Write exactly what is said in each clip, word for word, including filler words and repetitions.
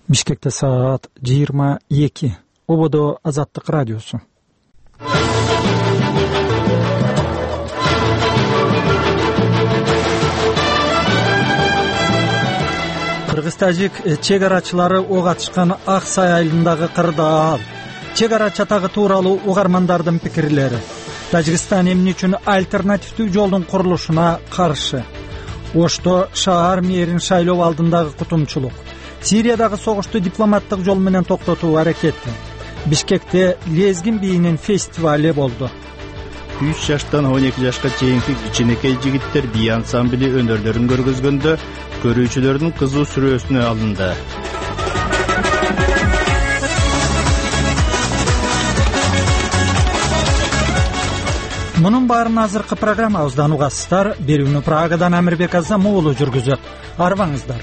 Бишкекте саат жыйырма эки. Ободо Азаттык радиосу. Кыргыз-тажик чек арачылары ок атышкан Ак Сай айылындагы кырдаал. Чек ара чатагы тууралуу угармандардын пикирлери. Тажикстан эмне үчүн альтернативдүү жолдун курулушуна каршы. Ошто шаар мэрин шайлоо алдындагы кутумчулук. Сириядагы согушту дипломаттык жол менен токтотуу аракети. Бишкекте лезгин бийинин фестивали болду. үч жаштан он эки жашка чейинки кичинекей жигиттер бий ансамбли өнөрлөрүн көргөзгөндө көрүүчүлөрдүн кызуу сүрөсүнө алынды. Мунун баарын азыркы программабыздан угасыздар. Берүүнү Прагадан Амирбек Азам уулу жүргүзөт. Арбаңыздар.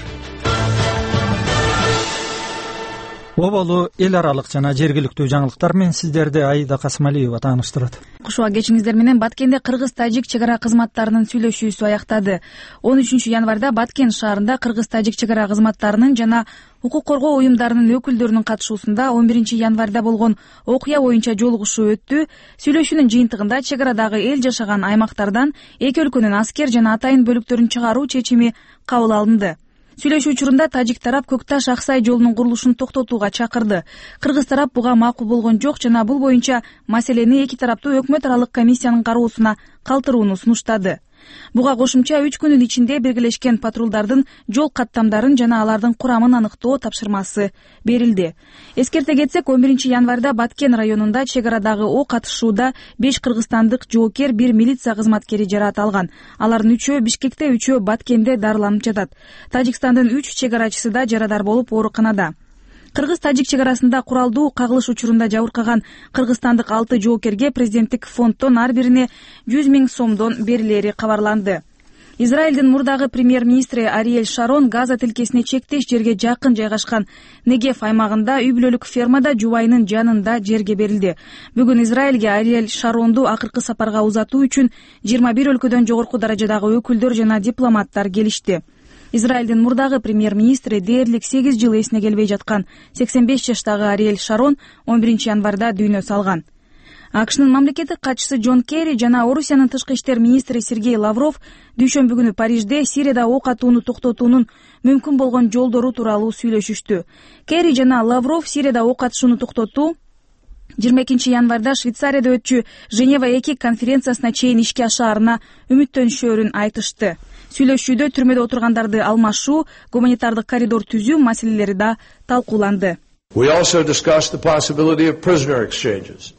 Оболу эл аралык жана жергиликтүү жаңылыктар менен сиздерди Аида Касымалиева тааныштырат. Кушуа кечиңиздер менен Баткенде кыргыз-тажик чек ара кызматтарынын сүйлөшүүсү аяктады. он үчүнчү январда Баткен шаарында кыргыз-тажик чек ара кызматтарынын жана укук коргоо уюмдарынын өкүлдөрүнүн катышуусунда он биринчи январда болгон окуя боюнча жолугушуу өттү. Сүйлөшүүнүн жыйынтыгында чек арадагы эл жашаган аймактардан эки өлкөнүн аскер жана атайын бөлүктөрүн чыгаруу чечими кабыл алынды. Сүйлөшүү учурунда тажик тарап Көкташ Ак Сай жолунун курулушун токтотууга чакырды. Кыргыз тарап буга макул болгон жок жана бул боюнча маселени эки тараптуу өкмөт аралык комиссиянын кароосуна калтырууну сунуштады. Буга кошумча үч күнүн ичинде белгилешкен патрулдардын жол каттамдарын жана алардын курамын аныктоо тапшырмасы берилди. Эскерте кетсек, он биринчи январда Баткен районунда чек арадагы ок атышууда беш кыргызстандык жоокер, бир милиция кызматкери жараат алган. Алардын үчөө Бишкекте, үчөө Баткенде дарыланып жатат. Тажикстандын үч чек арачысы да жарадар болуп ооруканада. Кыргыз-тажик чек арасында куралдуу кагылыш учурунда жабыркаган кыргызстандык алты жоокерге президенттик фонддон ар бирине жүз миң сомдон берилери кабарланды. Израилдин мурдагы премьер-министри Ариэль Шарон Газа тилкесине чектеш жерге жакын жайгашкан Негев аймагында үй бүлөлүк фермада жубайынын жанында жерге берилди. Бүгүн Израилге Ариэль Шаронду акыркы сапарга узатуу үчүн жыйырма бир өлкөдөн жогорку даражадагы өкүлдөр жана дипломаттар келишти. Израилдин мурдагы премьер-министри дээрлик сегиз жыл эсине келбей жаткан сексен беш жаштагы Ариэль Шарон он биринчи январда дүйнө салган. АКШнын мамлекеттик катчысы Джон Керри жана Орусиянын тышкы иштер министри Сергей Лавров дүйшөмбү күнү Парижде Сирияда ок атууну токтотуунун мүмкүн болгон жолдору тууралуу сүйлөшүштү. Керри жана Лавров Сирияда ок атышууну токтотуу жыйырма экинчи январда Швейцарияда өтчү Женева эки конференциясына чейин ишке ашаарына үмүттөнүшөрүн айтышты. Сүйлөшүүдө түрмөдө отургандарды алмашуу, гуманитардык коридор түзүү маселелери да талкууланды. We also discussed the possibility of prisoner exchanges.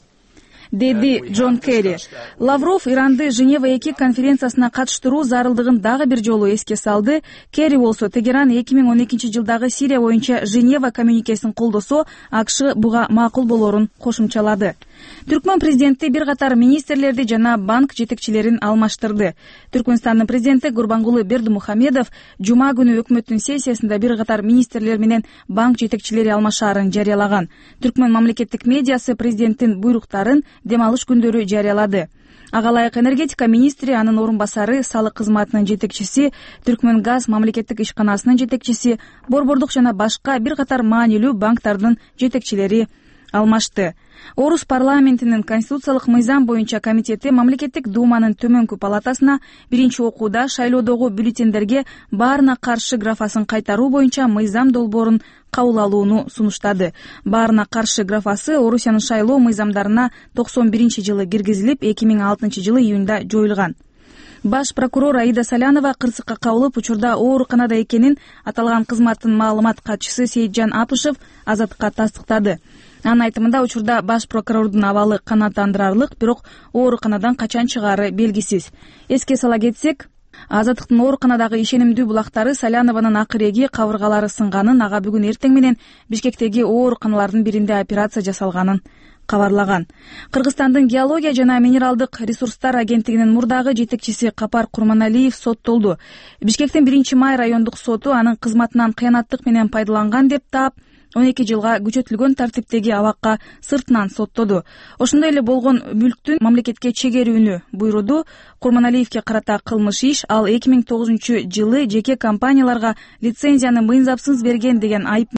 Деди Джон Керри. Лавров Иранды Женева эки конференциясына катыштыруу зарылдыгын дагы бир жолу эске салды. Керри болсо Тегеран эки миң он экинчи жылдагы Сирия боюнча Женева коммюникесин колдосо, АКШ буга макул болорун кошумчалады. Түркмөн президенти бир катар министрлерди жана банк жетекчилерин алмаштырды. Түркмөнстандын президенти Гурбангулы Бердимухамедов жума күнү өкмөттүн сессиясында бир катар министрлер менен банк жетекчилери алмашаарын жарыялаган. Түркмөн мамлекеттик медиасы президенттин буйруктарын дем алыш күндөрү жарыялады. Ага ылайык энергетика министри, анын орун басары, салык кызматынын жетекчиси, Түркмөн газ мамлекеттик ишканасынын жетекчиси, борбордук жана башка бир катар маанилүү банктардын жетекчилери алмашты. Орус парламентинин конституциялык мыйзам боюнча комитети мамлекеттик думанын төмөнкү палатасына биринчи окууда шайлоодогу бюллетендерге баарына каршы графасын кайтаруу боюнча мыйзам долбоорун кабыл алууну сунуштады. Баарына каршы графасы Орусиянын шайлоо мыйзамдарына токсон биринчи жылы киргизилип, эки миң алтынчы жылы июнда жоюлган. Баш прокурор Аида Салянова кырсыкка кабылып, учурда ооруканада экенин аталган кызматтын маалымат катчысы Сейитжан Апышев Азаттыкка тастыктады. Анын айтымында учурда баш прокурордун абалы канааттандырарлык, бирок ооруканадан качан чыгаары белгисиз. Эске сала кетсек, Азаттыктын ооруканадагы ишенимдүү булактары Салянованын акыреги кабыргалары сынганын, ага бүгүн эртең менен Бишкектеги ооруканалардын биринде операция жасалганын кабарлаган. Кыргызстандын геология жана минералдык ресурстар агенттигинин мурдагы жетекчиси Капар Курманалиев соттолду. Бишкектин биринчи май райондук соту анын кызматынан кыянаттык менен пайдаланган деп таап, он эки жылга күчөтүлгөн тартиптеги абакка сыртынан соттоду. Ошондой эле болгон мүлктүн мамлекетке чегерүүнү буйруду. Курманалиевке карата кылмыш иш, ал эки миң тогузунчу жылы жеке компанияларга лицензияны мыйзапсыз берген деген айып